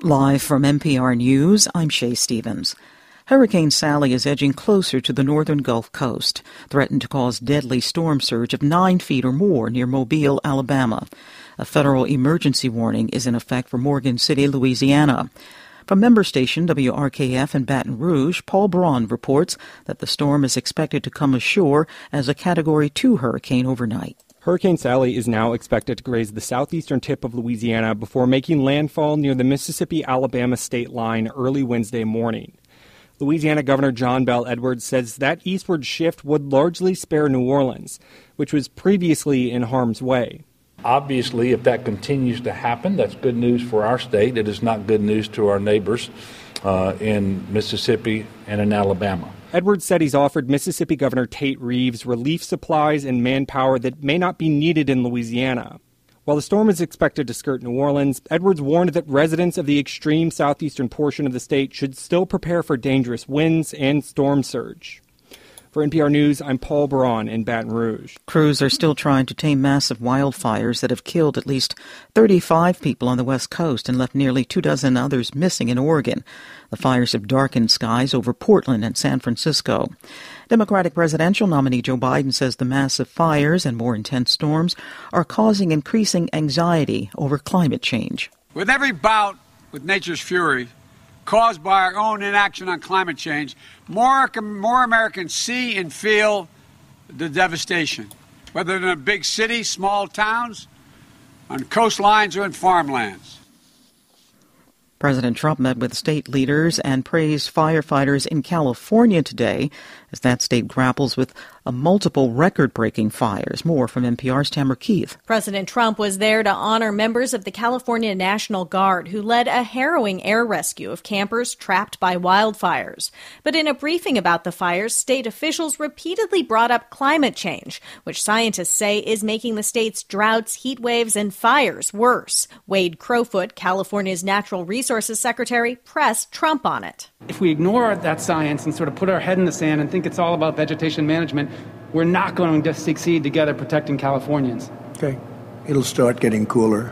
Live from NPR News, I'm Shay Stevens. Hurricane Sally is edging closer to the northern Gulf Coast, threatened to cause deadly storm surge of 9 feet or more near Mobile, Alabama. A federal emergency warning is in effect for Morgan City, Louisiana. From member station WRKF in Baton Rouge, Paul Braun reports that the storm is expected to come ashore as a Category 2 hurricane overnight. Hurricane Sally is now expected to graze the southeastern tip of Louisiana before making landfall near the Mississippi-Alabama state line early Wednesday morning. Louisiana Governor John Bel Edwards says that eastward shift would largely spare New Orleans, which was previously in harm's way. Obviously, if that continues to happen, that's good news for our state. It is not good news to our neighbors in Mississippi and in Alabama. Edwards said he's offered Mississippi Governor Tate Reeves relief supplies and manpower that may not be needed in Louisiana. While the storm is expected to skirt New Orleans, Edwards warned that residents of the extreme southeastern portion of the state should still prepare for dangerous winds and storm surge. For NPR News, I'm Paul Braun in Baton Rouge. Crews are still trying to tame massive wildfires that have killed at least 35 people on the West Coast and left nearly 24 others missing in Oregon. The fires have darkened skies over Portland and San Francisco. Democratic presidential nominee Joe Biden says the massive fires and more intense storms are causing increasing anxiety over climate change. With every bout with nature's fury caused by our own inaction on climate change, more Americans see and feel the devastation, whether in a big city, small towns, on coastlines, or in farmlands. President Trump met with state leaders and praised firefighters in California today as that state grapples with multiple record-breaking fires. More from NPR's Tamara Keith. President Trump was there to honor members of the California National Guard who led a harrowing air rescue of campers trapped by wildfires. But in a briefing about the fires, state officials repeatedly brought up climate change, which scientists say is making the state's droughts, heat waves, and fires worse. Wade Crowfoot, California's Natural Resources Secretary, pressed Trump on it. If we ignore that science and sort of put our head in the sand and think it's all about vegetation management, we're not going to succeed together protecting Californians. Okay. It'll start getting cooler.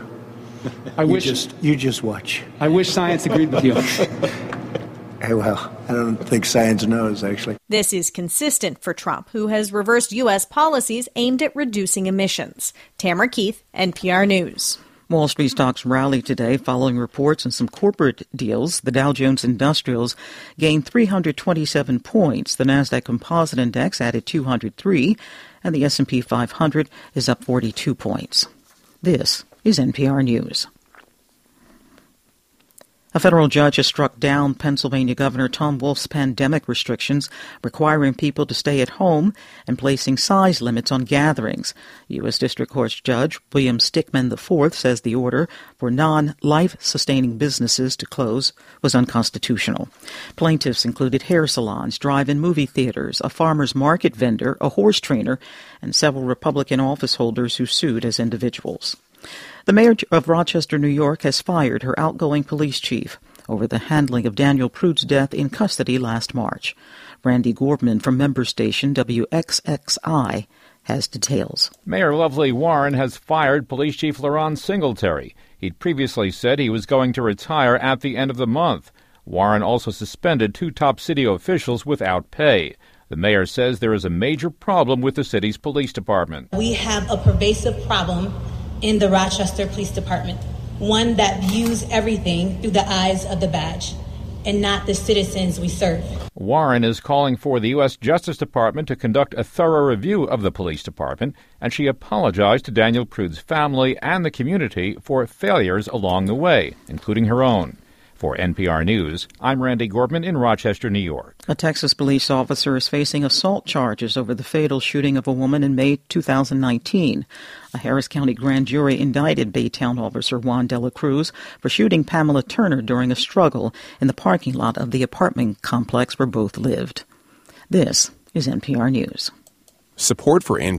You just watch. I wish science agreed with you. Well, I don't think science knows, actually. This is consistent for Trump, who has reversed U.S. policies aimed at reducing emissions. Tamara Keith, NPR News. Wall Street stocks rallied today following reports on some corporate deals. The Dow Jones Industrials gained 327 points. The Nasdaq Composite Index added 203, and the S&P 500 is up 42 points. This is NPR News. A federal judge has struck down Pennsylvania Governor Tom Wolf's pandemic restrictions, requiring people to stay at home and placing size limits on gatherings. U.S. District Court Judge William Stickman IV says the order for non-life-sustaining businesses to close was unconstitutional. Plaintiffs included hair salons, drive-in movie theaters, a farmer's market vendor, a horse trainer, and several Republican office holders who sued as individuals. The mayor of Rochester, New York, has fired her outgoing police chief over the handling of Daniel Prude's death in custody last March. Randy Gorman from member station WXXI has details. Mayor Lovely Warren has fired Police Chief LaRon Singletary. He'd previously said he was going to retire at the end of the month. Warren also suspended 2 top city officials without pay. The mayor says there is a major problem with the city's police department. We have a pervasive problem in the Rochester Police Department, one that views everything through the eyes of the badge and not the citizens we serve. Warren is calling for the U.S. Justice Department to conduct a thorough review of the police department, and she apologized to Daniel Prude's family and the community for failures along the way, including her own. For NPR News, I'm Randy Gorman in Rochester, New York. A Texas police officer is facing assault charges over the fatal shooting of a woman in May 2019. A Harris County grand jury indicted Baytown officer Juan De La Cruz for shooting Pamela Turner during a struggle in the parking lot of the apartment complex where both lived. This is NPR News. Support for